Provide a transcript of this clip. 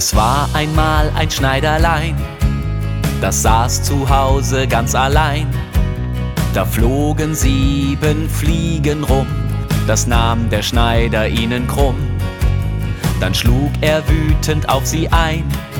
Es war einmal ein Schneiderlein, das saß zu Hause ganz allein. Da flogen 7 Fliegen rum, das nahm der Schneider ihnen krumm. Dann schlug er wütend auf sie ein